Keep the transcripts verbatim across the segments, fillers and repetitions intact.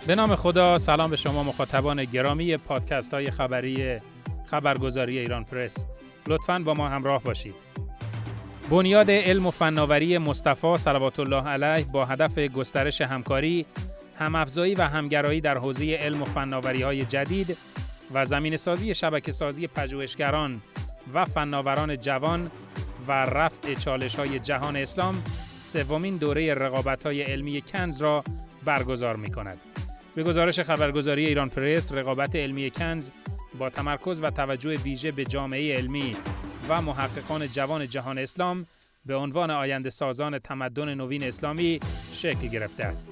به نام خدا، سلام به شما مخاطبان گرامی پادکست های خبری خبرگزاری ایران پرس. لطفاً با ما همراه باشید. بنیاد علم و فناوری مصطفی صلوات الله علیه با هدف گسترش همکاری، هم‌افزایی و همگرایی در حوزه علم و فناوری‌های جدید و زمینه‌سازی شبکه‌سازی پژوهشگران و فناوران جوان و رفع چالش‌های جهان اسلام، سومین دوره رقابت‌های علمی کنز را برگزار می‌کند. به گزارش خبرگزاری ایران پرس، رقابت علمی کنز با تمرکز و توجه ویژه به جامعه علمی و محققان جوان جهان اسلام به عنوان آینده سازان تمدن نوین اسلامی شکل گرفته است.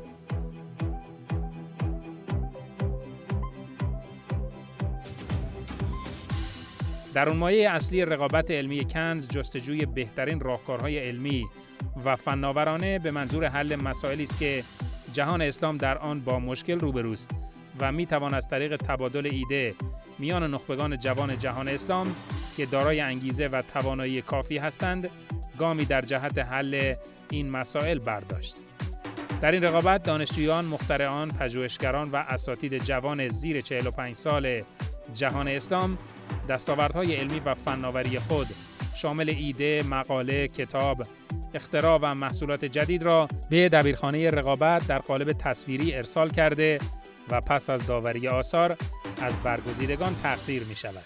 درونمایه اصلی رقابت علمی کنز جستجوی بهترین راهکارهای علمی و فناورانه به منظور حل مسائلی است که جهان اسلام در آن با مشکل روبروست و می توان از طریق تبادل ایده میان نخبگان جوان جهان اسلام که دارای انگیزه و توانایی کافی هستند، گامی در جهت حل این مسائل برداشت. در این رقابت دانشجویان، مخترعان، پژوهشگران و اساتید جوان زیر چهل و پنج سال جهان اسلام دستاوردهای علمی و فناوری خود شامل ایده، مقاله، کتاب، اختراع و محصولات جدید را به دبیرخانه رقابت در قالب تصویری ارسال کرده و پس از داوری آثار از برگزیدگان تقدیر می شود.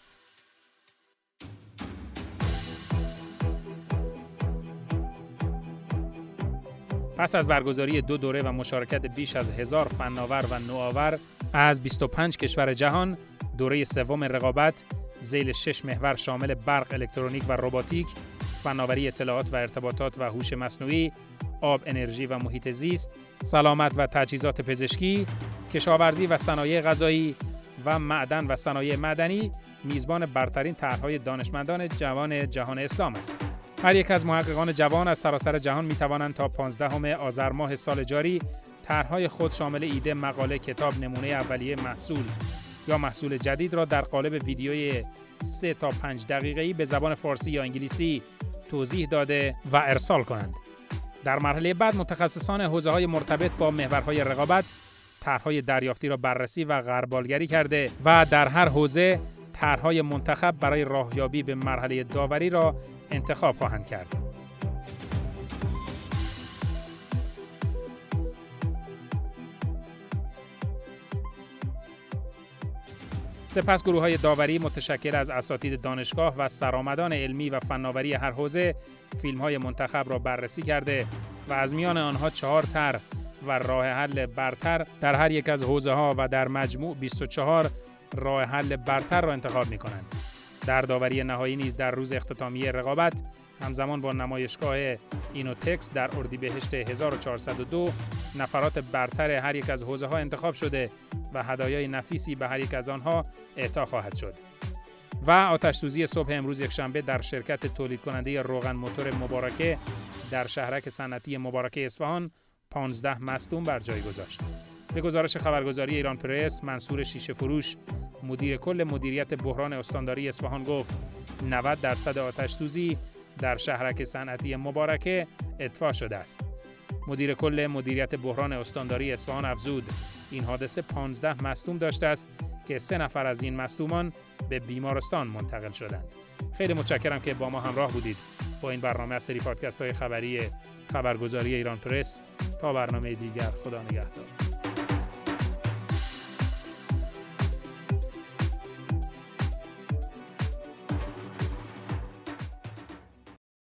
پس از برگزاری دو دوره و مشارکت بیش از هزار فناور و نوآور از بیست و پنج کشور جهان، دوره سوم رقابت ذیل شش محور شامل برق، الکترونیک و رباتیک، فناوری اطلاعات و ارتباطات و هوش مصنوعی، آب، انرژی و محیط زیست، سلامت و تجهیزات پزشکی، کشاورزی و صنایع غذایی و معدن و صنایع معدنی میزبان برترین طرح‌های دانشمندان جوان جهان اسلام است. هر یک از محققان جوان از سراسر جهان می توانند تا پانزدهم آذر ماه سال جاری طرح‌های خود شامل ایده، مقاله، کتاب، نمونه اولیه محصول یا محصول جدید را در قالب ویدیوی سه تا پنج دقیقه‌ای به زبان فارسی یا انگلیسی توضیح داده و ارسال کنند. در مرحله بعد متخصصان حوزه‌های مرتبط با محورهای رقابت طرح‌های دریافتی را بررسی و غربالگری کرده و در هر حوزه طرح‌های منتخب برای راهیابی به مرحله داوری را انتخاب خواهند کرد. سپس گروه‌های داوری متشکل از اساتید دانشگاه و سرآمدان علمی و فناوری هر حوزه فیلم‌های منتخب را بررسی کرده و از میان آنها چهار طرح و راه حل برتر در هر یک از حوزه‌ها و در مجموع بیست و چهار راه حل برتر را انتخاب می‌کنند. در داوری نهایی نیز در روز اختتامیه رقابت همزمان با نمایشگاه اینوتکس در اردیبهشت هزار و چهارصد و دو نفرات برتر هر یک از حوزه‌ها انتخاب شده و هدایای نفیسی به هر یک از آنها اعطا خواهد شد. و آتش‌سوزی صبح امروز یکشنبه در شرکت تولید کننده روغن موتور مبارکه در شهرک صنعتی مبارکه اصفهان پانزده مصدوم بر جای گذاشت. به گزارش خبرگزاری ایران پرس، منصور شیشه فروش، مدیر کل مدیریت بحران استانداری اصفهان گفت نود درصد آتش‌سوزی در شهرک صنعتی مبارکه اطفاء شده است. مدیر کل مدیریت بحران استانداری اصفهان افزود این حادثه پانزده مصدوم داشته است که سه نفر از این مصدومان به بیمارستان منتقل شدند. خیلی متشکرم که با ما همراه بودید با این برنامه از سری پادکست های خبری خبرگزاری ایران پرس. تا برنامه دیگر، خدا نگهدار.